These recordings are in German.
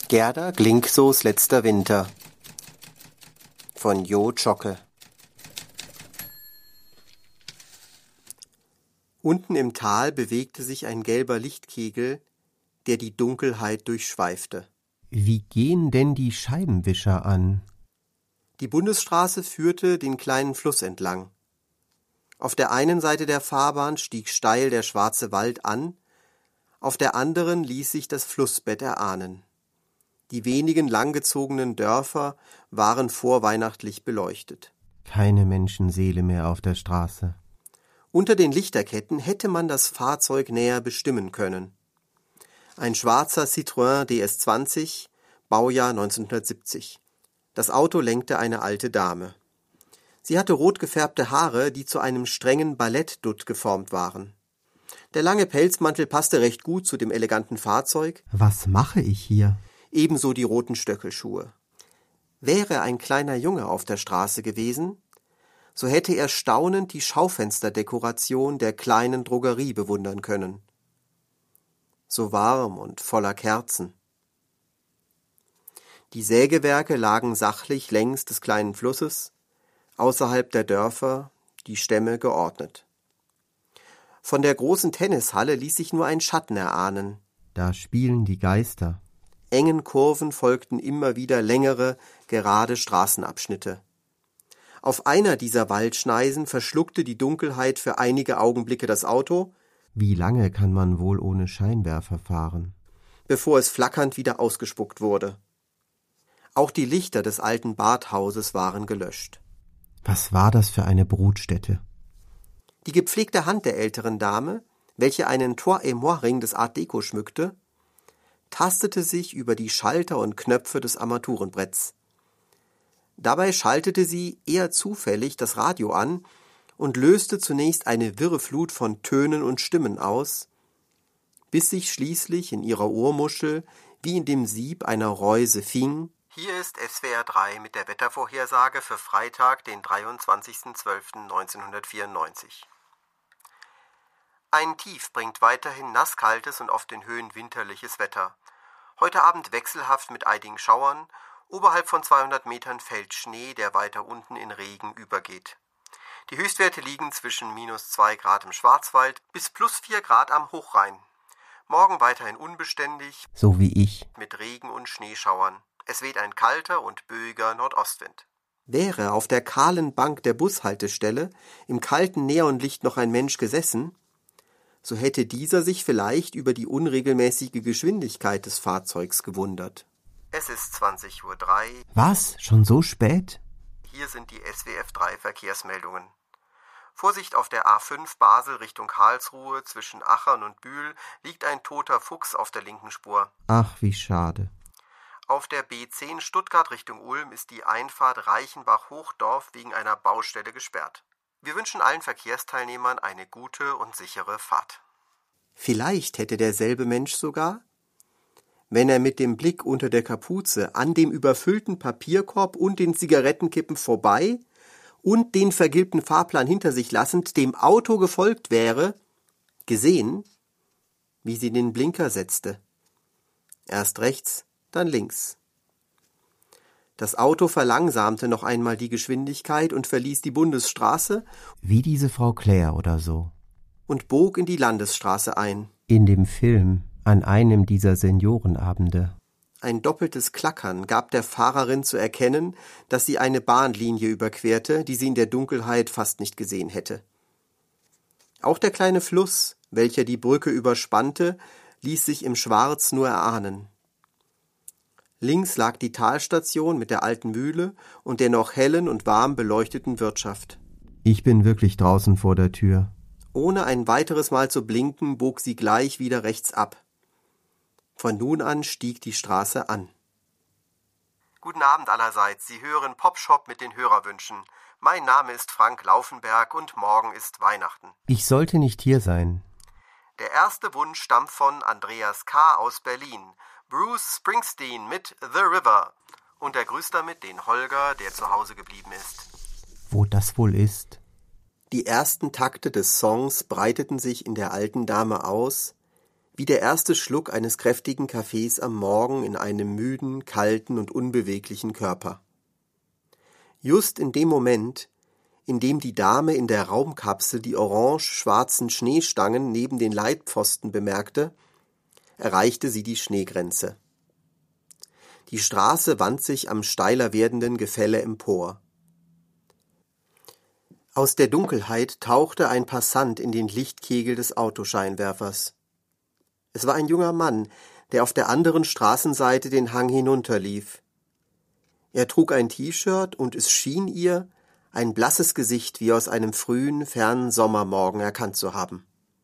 Gerda Glinksos letzter Winter von Jo Zschocke. Unten im Tal bewegte sich ein gelber Lichtkegel, der die Dunkelheit durchschweifte. Wie gehen denn die Scheibenwischer an? Die Bundesstraße führte den kleinen Fluss entlang. Auf der einen Seite der Fahrbahn stieg steil der schwarze Wald an, auf der anderen ließ sich das Flussbett erahnen. Die wenigen langgezogenen Dörfer waren vorweihnachtlich beleuchtet. Keine Menschenseele mehr auf der Straße. Unter den Lichterketten hätte man das Fahrzeug näher bestimmen können. Ein schwarzer Citroën DS20, Baujahr 1970. Das Auto lenkte eine alte Dame. Sie hatte rot gefärbte Haare, die zu einem strengen Ballettdutt geformt waren. Der lange Pelzmantel passte recht gut zu dem eleganten Fahrzeug. Was mache ich hier? Ebenso die roten Stöckelschuhe. Wäre ein kleiner Junge auf der Straße gewesen, so hätte er staunend die Schaufensterdekoration der kleinen Drogerie bewundern können. So warm und voller Kerzen. Die Sägewerke lagen sachlich längs des kleinen Flusses, außerhalb der Dörfer, die Stämme geordnet. Von der großen Tennishalle ließ sich nur ein Schatten erahnen. Da spielen die Geister. Engen Kurven folgten immer wieder längere, gerade Straßenabschnitte. Auf einer dieser Waldschneisen verschluckte die Dunkelheit für einige Augenblicke das Auto. Wie lange kann man wohl ohne Scheinwerfer fahren? Bevor es flackernd wieder ausgespuckt wurde. Auch die Lichter des alten Badhauses waren gelöscht. Was war das für eine Brutstätte? Die gepflegte Hand der älteren Dame, welche einen Tour-et-moi-Ring des Art Deco schmückte, tastete sich über die Schalter und Knöpfe des Armaturenbretts. Dabei schaltete sie eher zufällig das Radio an und löste zunächst eine wirre Flut von Tönen und Stimmen aus, bis sich schließlich in ihrer Ohrmuschel wie in dem Sieb einer Reuse fing: Hier ist SWR 3 mit der Wettervorhersage für Freitag, den 23.12.1994. Ein Tief bringt weiterhin nasskaltes und auf den Höhen winterliches Wetter. Heute Abend wechselhaft mit einigen Schauern. Oberhalb von 200 Metern fällt Schnee, der weiter unten in Regen übergeht. Die Höchstwerte liegen zwischen -2 Grad im Schwarzwald bis +4 Grad am Hochrhein. Morgen weiterhin unbeständig, So wie ich. mit Regen- und Schneeschauern. Es weht ein kalter und böiger Nordostwind. Wäre auf der kahlen Bank der Bushaltestelle im kalten Neonlicht noch ein Mensch gesessen, so hätte dieser sich vielleicht über die unregelmäßige Geschwindigkeit des Fahrzeugs gewundert. Es ist 20:03 Uhr. Was? Schon so spät? Hier sind die SWF 3 Verkehrsmeldungen. Vorsicht auf der A5 Basel Richtung Karlsruhe, zwischen Achern und Bühl liegt ein toter Fuchs auf der linken Spur. Ach, wie schade. Auf der B10 Stuttgart Richtung Ulm ist die Einfahrt Reichenbach-Hochdorf wegen einer Baustelle gesperrt. Wir wünschen allen Verkehrsteilnehmern eine gute und sichere Fahrt. Vielleicht hätte derselbe Mensch sogar, wenn er mit dem Blick unter der Kapuze an dem überfüllten Papierkorb und den Zigarettenkippen vorbei und den vergilbten Fahrplan hinter sich lassend dem Auto gefolgt wäre, gesehen, wie sie den Blinker setzte. Erst rechts, dann links. Das Auto verlangsamte noch einmal die Geschwindigkeit und verließ die Bundesstraße Wie diese Frau Claire oder so. und bog in die Landesstraße ein. In dem Film, an einem dieser Seniorenabende. Ein doppeltes Klackern gab der Fahrerin zu erkennen, dass sie eine Bahnlinie überquerte, die sie in der Dunkelheit fast nicht gesehen hätte. Auch der kleine Fluss, welcher die Brücke überspannte, ließ sich im Schwarz nur erahnen. Links lag die Talstation mit der alten Mühle und der noch hellen und warm beleuchteten Wirtschaft. Ich bin wirklich draußen vor der Tür. Ohne ein weiteres Mal zu blinken, bog sie gleich wieder rechts ab. Von nun an stieg die Straße an. Guten Abend allerseits, Sie hören Popshop mit den Hörerwünschen. Mein Name ist Frank Laufenberg und morgen ist Weihnachten. Ich sollte nicht hier sein. Der erste Wunsch stammt von Andreas K. aus Berlin. Bruce Springsteen mit The River. Und er grüßt damit den Holger, der zu Hause geblieben ist. Wo das wohl ist? Die ersten Takte des Songs breiteten sich in der alten Dame aus, wie der erste Schluck eines kräftigen Kaffees am Morgen in einem müden, kalten und unbeweglichen Körper. Just in dem Moment, in dem die Dame in der Raumkapsel die orange-schwarzen Schneestangen neben den Leitpfosten bemerkte, erreichte sie die Schneegrenze. Die Straße wand sich am steiler werdenden Gefälle empor. Aus der Dunkelheit tauchte ein Passant in den Lichtkegel des Autoscheinwerfers. Es war ein junger Mann, der auf der anderen Straßenseite den Hang hinunterlief. Er trug ein T-Shirt und es schien ihr, ein blasses Gesicht wie aus einem frühen, fernen Sommermorgen erkannt zu haben.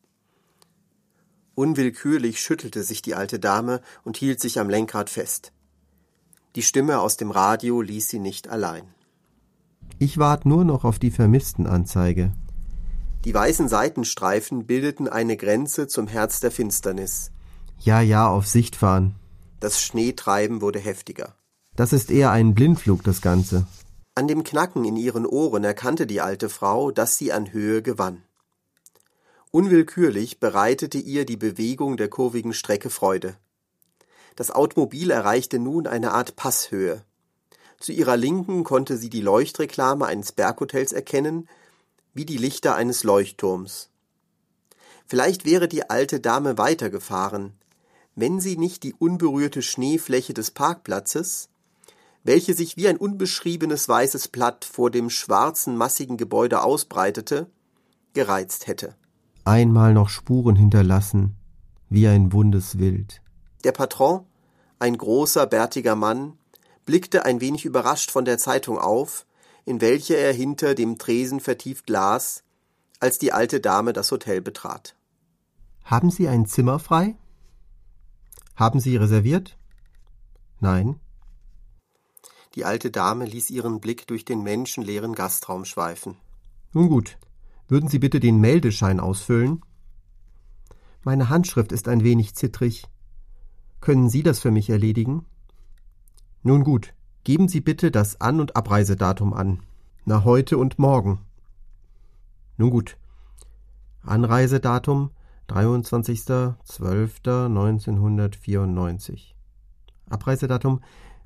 Unwillkürlich schüttelte sich die alte Dame und hielt sich am Lenkrad fest. Die Stimme aus dem Radio ließ sie nicht allein. Ich warte nur noch auf die Vermisstenanzeige. Die weißen Seitenstreifen bildeten eine Grenze zum Herz der Finsternis. Ja, auf Sicht fahren. Das Schneetreiben wurde heftiger. Das ist eher ein Blindflug, das Ganze. An dem Knacken in ihren Ohren erkannte die alte Frau, dass sie an Höhe gewann. Unwillkürlich bereitete ihr die Bewegung der kurvigen Strecke Freude. Das Automobil erreichte nun eine Art Passhöhe. Zu ihrer Linken konnte sie die Leuchtreklame eines Berghotels erkennen, wie die Lichter eines Leuchtturms. Vielleicht wäre die alte Dame weitergefahren, wenn sie nicht die unberührte Schneefläche des Parkplatzes, welche sich wie ein unbeschriebenes weißes Blatt vor dem schwarzen, massigen Gebäude ausbreitete, gereizt hätte. Einmal noch Spuren hinterlassen, wie ein wundes Wild. Der Patron, ein großer, bärtiger Mann, blickte ein wenig überrascht von der Zeitung auf, in welcher er hinter dem Tresen vertieft las, als die alte Dame das Hotel betrat. Haben Sie ein Zimmer frei? Haben Sie reserviert? Nein. Die alte Dame ließ ihren Blick durch den menschenleeren Gastraum schweifen. Nun gut, würden Sie bitte den Meldeschein ausfüllen? Meine Handschrift ist ein wenig zittrig. Können Sie das für mich erledigen? Nun gut, geben Sie bitte das An- und Abreisedatum an. Na, heute und morgen. Nun gut. Anreisedatum 23.12.1994. Abreisedatum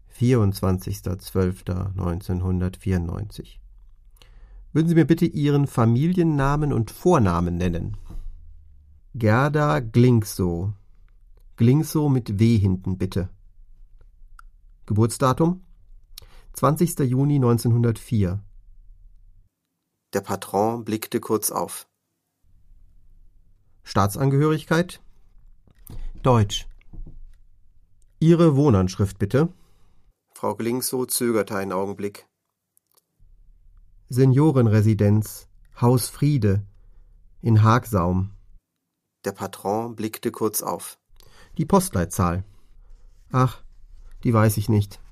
24.12.1994. Würden Sie mir bitte Ihren Familiennamen und Vornamen nennen? Gerda Glinksow. Glinksow mit W hinten, bitte. Geburtsdatum? 20. Juni 1904. Der Patron blickte kurz auf. Staatsangehörigkeit? Deutsch. Ihre Wohnanschrift, bitte. Frau Glinksow zögerte einen Augenblick. Seniorenresidenz, Haus Friede, in Hagsaum. Der Patron blickte kurz auf. Die Postleitzahl. Ach, die weiß ich nicht.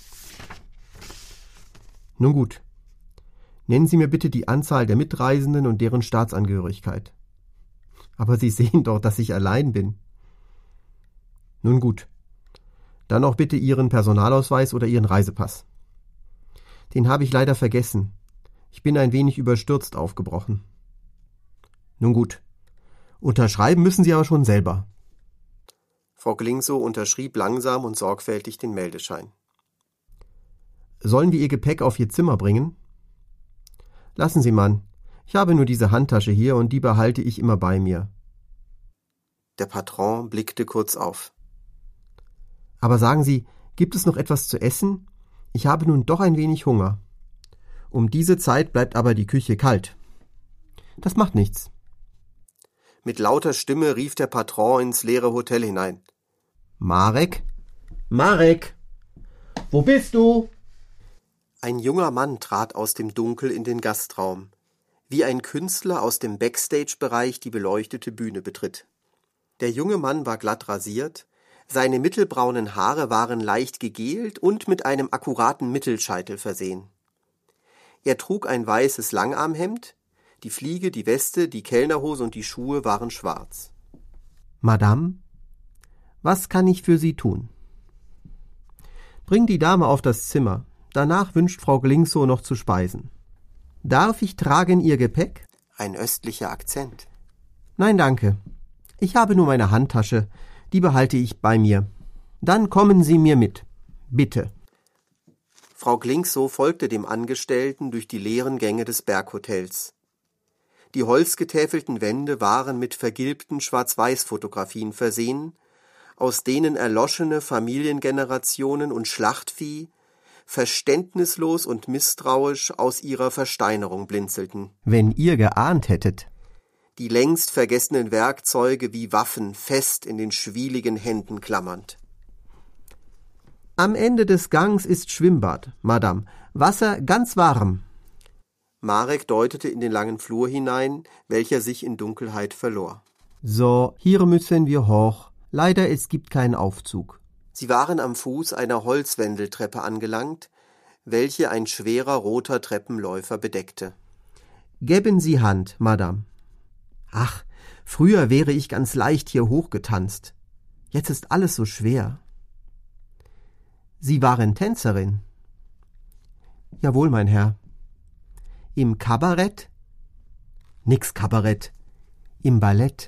Nun gut. Nennen Sie mir bitte die Anzahl der Mitreisenden und deren Staatsangehörigkeit. Aber Sie sehen doch, dass ich allein bin. Nun gut. Dann auch bitte Ihren Personalausweis oder Ihren Reisepass. Den habe ich leider vergessen. Ich bin ein wenig überstürzt aufgebrochen. Nun gut. Unterschreiben müssen Sie aber schon selber. Frau Glinksow unterschrieb langsam und sorgfältig den Meldeschein. Sollen wir Ihr Gepäck auf Ihr Zimmer bringen? Lassen Sie, Mann. Ich habe nur diese Handtasche hier und die behalte ich immer bei mir. Der Patron blickte kurz auf. Aber sagen Sie, gibt es noch etwas zu essen? Ich habe nun doch ein wenig Hunger. Um diese Zeit bleibt aber die Küche kalt. Das macht nichts. Mit lauter Stimme rief der Patron ins leere Hotel hinein. Marek? Marek! Wo bist du? Ein junger Mann trat aus dem Dunkel in den Gastraum, wie ein Künstler aus dem Backstage-Bereich die beleuchtete Bühne betritt. Der junge Mann war glatt rasiert, seine mittelbraunen Haare waren leicht gegelt und mit einem akkuraten Mittelscheitel versehen. Er trug ein weißes Langarmhemd, die Fliege, die Weste, die Kellnerhose und die Schuhe waren schwarz. Madame, was kann ich für Sie tun? Bring die Dame auf das Zimmer. Danach wünscht Frau Glinksow noch zu speisen. Darf ich tragen Ihr Gepäck? Ein östlicher Akzent. Nein, danke. Ich habe nur meine Handtasche, die behalte ich bei mir. Dann kommen Sie mir mit. Bitte. Frau Glinksow folgte dem Angestellten durch die leeren Gänge des Berghotels. Die holzgetäfelten Wände waren mit vergilbten Schwarz-Weiß-Fotografien versehen, aus denen erloschene Familiengenerationen und Schlachtvieh verständnislos und misstrauisch aus ihrer Versteinerung blinzelten. Wenn ihr geahnt hättet. Die längst vergessenen Werkzeuge wie Waffen fest in den schwieligen Händen klammernd. Am Ende des Gangs ist Schwimmbad, Madame. Wasser ganz warm. Marek deutete in den langen Flur hinein, welcher sich in Dunkelheit verlor. So, hier müssen wir hoch. Leider, es gibt keinen Aufzug. Sie waren am Fuß einer Holzwendeltreppe angelangt, welche ein schwerer roter Treppenläufer bedeckte. Geben Sie Hand, Madame. Ach, früher wäre ich ganz leicht hier hochgetanzt. Jetzt ist alles so schwer. Sie waren Tänzerin? Jawohl, mein Herr. Im Kabarett? Nix Kabarett. Im Ballett.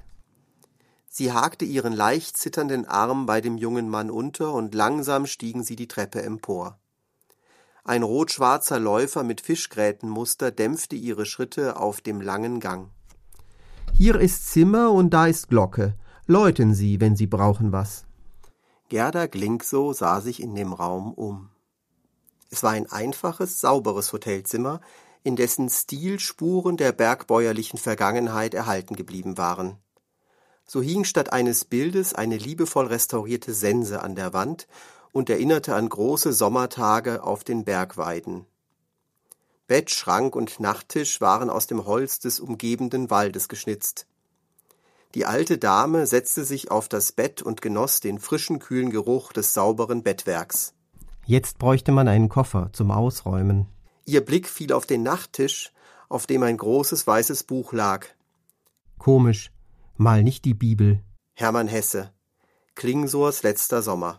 Sie hakte ihren leicht zitternden Arm bei dem jungen Mann unter und langsam stiegen sie die Treppe empor. Ein rot-schwarzer Läufer mit Fischgrätenmuster dämpfte ihre Schritte auf dem langen Gang. Hier ist Zimmer und da ist Glocke. Läuten Sie, wenn Sie brauchen was. Gerda Glinksow sah sich in dem Raum um. Es war ein einfaches, sauberes Hotelzimmer, in dessen Stil Spuren der bergbäuerlichen Vergangenheit erhalten geblieben waren. So hing statt eines Bildes eine liebevoll restaurierte Sense an der Wand und erinnerte an große Sommertage auf den Bergweiden. Bett, Schrank und Nachttisch waren aus dem Holz des umgebenden Waldes geschnitzt. Die alte Dame setzte sich auf das Bett und genoss den frischen, kühlen Geruch des sauberen Bettwerks. Jetzt bräuchte man einen Koffer zum Ausräumen. Ihr Blick fiel auf den Nachttisch, auf dem ein großes weißes Buch lag. Komisch, mal nicht die Bibel. Hermann Hesse, Klingsors letzter Sommer.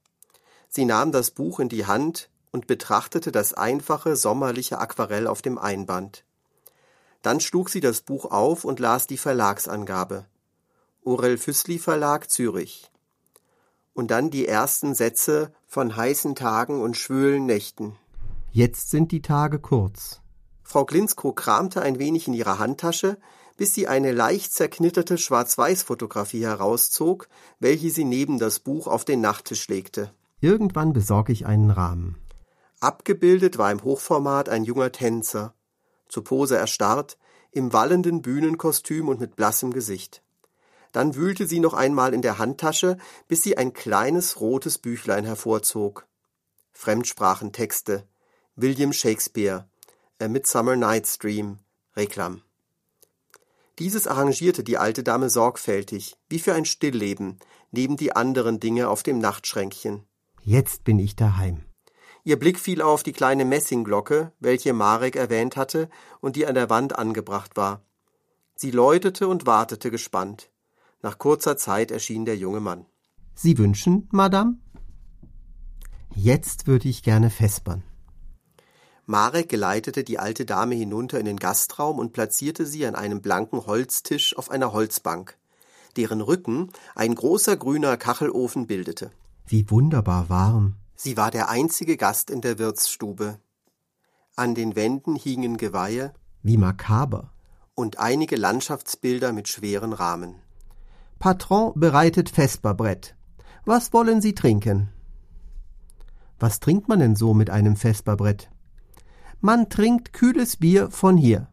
Sie nahm das Buch in die Hand und betrachtete das einfache, sommerliche Aquarell auf dem Einband. Dann schlug sie das Buch auf und las die Verlagsangabe. Orell Füssli Verlag, Zürich. Und dann die ersten Sätze von heißen Tagen und schwülen Nächten. Jetzt sind die Tage kurz. Frau Glinksow kramte ein wenig in ihrer Handtasche, bis sie eine leicht zerknitterte Schwarz-Weiß-Fotografie herauszog, welche sie neben das Buch auf den Nachttisch legte. Irgendwann besorge ich einen Rahmen. Abgebildet war im Hochformat ein junger Tänzer, zur Pose erstarrt, im wallenden Bühnenkostüm und mit blassem Gesicht. Dann wühlte sie noch einmal in der Handtasche, bis sie ein kleines rotes Büchlein hervorzog. Fremdsprachentexte, William Shakespeare, A Midsummer Night's Dream, Reklam. Dieses arrangierte die alte Dame sorgfältig, wie für ein Stillleben, neben die anderen Dinge auf dem Nachtschränkchen. Jetzt bin ich daheim. Ihr Blick fiel auf die kleine Messingglocke, welche Marek erwähnt hatte und die an der Wand angebracht war. Sie läutete und wartete gespannt. Nach kurzer Zeit erschien der junge Mann. Sie wünschen, Madame? Jetzt würde ich gerne vespern. Marek geleitete die alte Dame hinunter in den Gastraum und platzierte sie an einem blanken Holztisch auf einer Holzbank, deren Rücken ein großer grüner Kachelofen bildete. Wie wunderbar warm. Sie war der einzige Gast in der Wirtsstube. An den Wänden hingen Geweihe. Wie makaber. Und einige Landschaftsbilder mit schweren Rahmen. Patron bereitet Vesperbrett. Was wollen Sie trinken? Was trinkt man denn so mit einem Vesperbrett? Man trinkt kühles Bier von hier.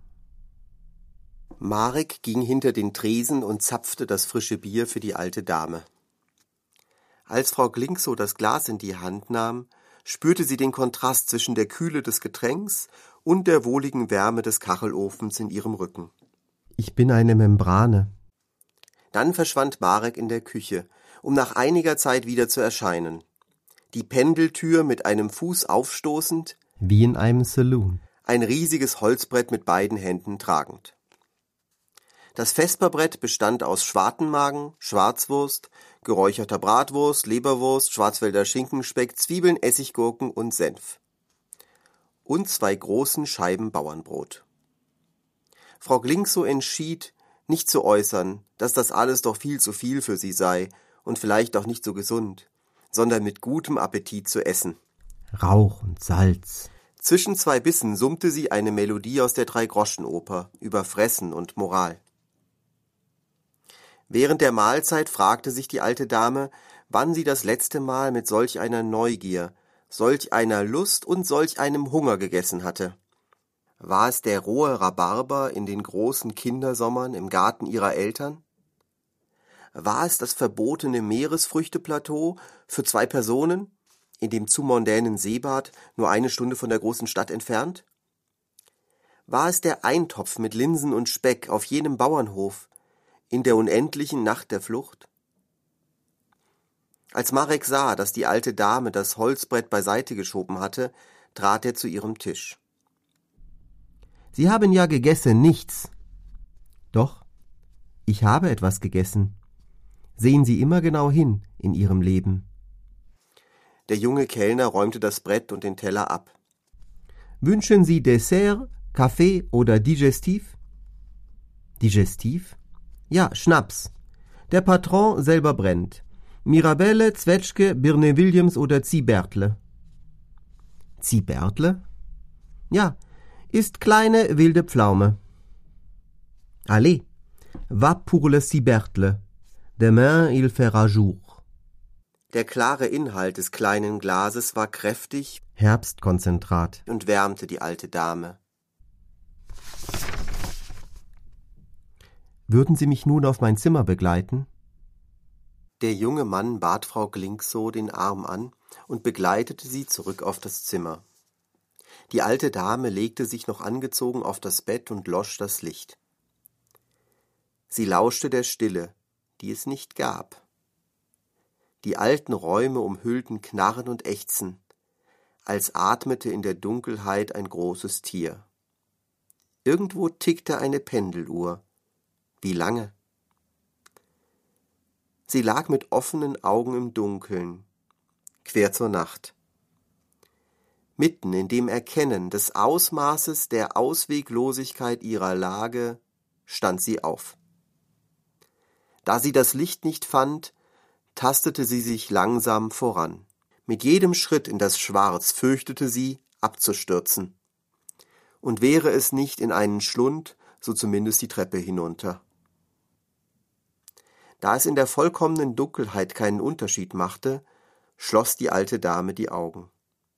Marek ging hinter den Tresen und zapfte das frische Bier für die alte Dame. Als Frau Glinksow das Glas in die Hand nahm, spürte sie den Kontrast zwischen der Kühle des Getränks und der wohligen Wärme des Kachelofens in ihrem Rücken. Ich bin eine Membrane. Dann verschwand Marek in der Küche, um nach einiger Zeit wieder zu erscheinen. Die Pendeltür mit einem Fuß aufstoßend, wie in einem Saloon. Ein riesiges Holzbrett mit beiden Händen tragend. Das Vesperbrett bestand aus Schwartenmagen, Schwarzwurst, geräucherter Bratwurst, Leberwurst, Schwarzwälder Schinkenspeck, Zwiebeln, Essiggurken und Senf. Und 2 großen Scheiben Bauernbrot. Frau Glinksow entschied, nicht zu äußern, dass das alles doch viel zu viel für sie sei und vielleicht auch nicht so gesund, sondern mit gutem Appetit zu essen. Rauch und Salz. Zwischen zwei Bissen summte sie eine Melodie aus der Dreigroschenoper über Fressen und Moral. Während der Mahlzeit fragte sich die alte Dame, wann sie das letzte Mal mit solch einer Neugier, solch einer Lust und solch einem Hunger gegessen hatte. War es der rohe Rhabarber in den großen Kindersommern im Garten ihrer Eltern? War es das verbotene Meeresfrüchteplateau für 2 Personen, in dem zu mondänen Seebad nur 1 Stunde von der großen Stadt entfernt? War es der Eintopf mit Linsen und Speck auf jenem Bauernhof, in der unendlichen Nacht der Flucht? Als Marek sah, dass die alte Dame das Holzbrett beiseite geschoben hatte, trat er zu ihrem Tisch. »Sie haben ja gegessen nichts.« »Doch, ich habe etwas gegessen. Sehen Sie immer genau hin in Ihrem Leben.« Der junge Kellner räumte das Brett und den Teller ab. »Wünschen Sie Dessert, Kaffee oder Digestif?« »Digestif? Ja, Schnaps. Der Patron selber brennt. Mirabelle, Zwetschge, Birne Williams oder Ziebertle.« »Ziebertle?« »Ja, ist kleine wilde Pflaume.« »Allez, va pour le Cibertle. Demain il fera jour.« Der klare Inhalt des kleinen Glases war kräftig Herbstkonzentrat und wärmte die alte Dame. »Würden Sie mich nun auf mein Zimmer begleiten?« Der junge Mann bat Frau Glinksow den Arm an und begleitete sie zurück auf das Zimmer. Die alte Dame legte sich noch angezogen auf das Bett und losch das Licht. Sie lauschte der Stille, die es nicht gab. Die alten Räume umhüllten Knarren und Ächzen, als atmete in der Dunkelheit ein großes Tier. Irgendwo tickte eine Pendeluhr. Wie lange? Sie lag mit offenen Augen im Dunkeln, quer zur Nacht. Mitten in dem Erkennen des Ausmaßes der Ausweglosigkeit ihrer Lage stand sie auf. Da sie das Licht nicht fand, tastete sie sich langsam voran. Mit jedem Schritt in das Schwarz fürchtete sie, abzustürzen. Und wäre es nicht in einen Schlund, so zumindest die Treppe hinunter. Da es in der vollkommenen Dunkelheit keinen Unterschied machte, schloss die alte Dame die Augen.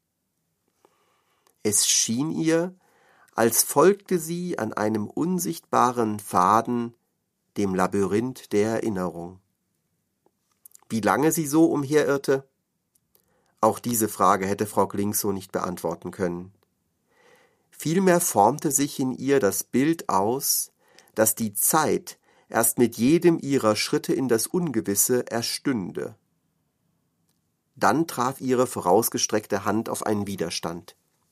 Es schien ihr, als folgte sie an einem unsichtbaren Faden dem Labyrinth der Erinnerung. Wie lange sie so umherirrte? Auch diese Frage hätte Frau Glinksow nicht beantworten können. Vielmehr formte sich in ihr das Bild aus, dass die Zeit erst mit jedem ihrer Schritte in das Ungewisse erstünde. Dann traf ihre vorausgestreckte Hand auf einen Widerstand.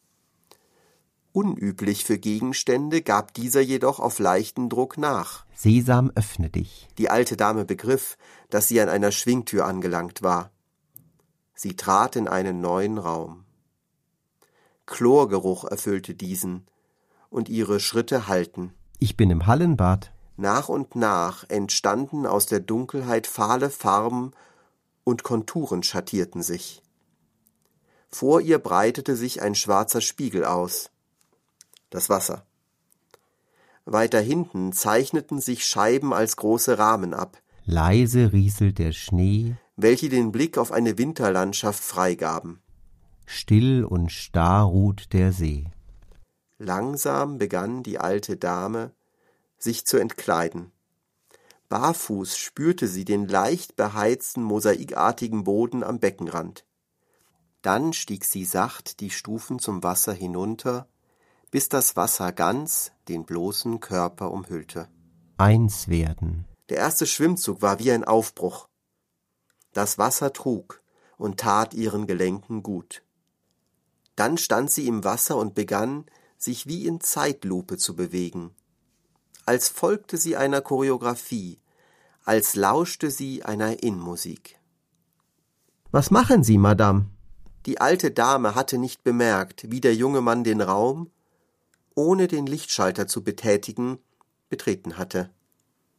Unüblich für Gegenstände gab dieser jedoch auf leichten Druck nach. »Sesam, öffne dich.« Die alte Dame begriff, dass sie an einer Schwingtür angelangt war. Sie trat in einen neuen Raum. Chlorgeruch erfüllte diesen, und ihre Schritte hallten. »Ich bin im Hallenbad.« Nach und nach entstanden aus der Dunkelheit fahle Farben und Konturen schattierten sich. Vor ihr breitete sich ein schwarzer Spiegel aus. Das Wasser. Weiter hinten zeichneten sich Scheiben als große Rahmen ab. Leise rieselt der Schnee, welche den Blick auf eine Winterlandschaft freigaben. Still und starr ruht der See. Langsam begann die alte Dame, sich zu entkleiden. Barfuß spürte sie den leicht beheizten, mosaikartigen Boden am Beckenrand. Dann stieg sie sacht die Stufen zum Wasser hinunter, bis das Wasser ganz den bloßen Körper umhüllte. Eins werden. Der erste Schwimmzug war wie ein Aufbruch. Das Wasser trug und tat ihren Gelenken gut. Dann stand sie im Wasser und begann, sich wie in Zeitlupe zu bewegen. Als folgte sie einer Choreografie, als lauschte sie einer Innenmusik. »Was machen Sie, Madame?« Die alte Dame hatte nicht bemerkt, wie der junge Mann den Raum, ohne den Lichtschalter zu betätigen, betreten hatte.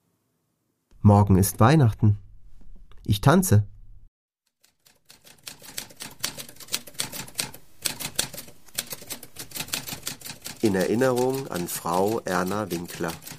Morgen ist Weihnachten. Ich tanze. In Erinnerung an Frau Erna Winkler.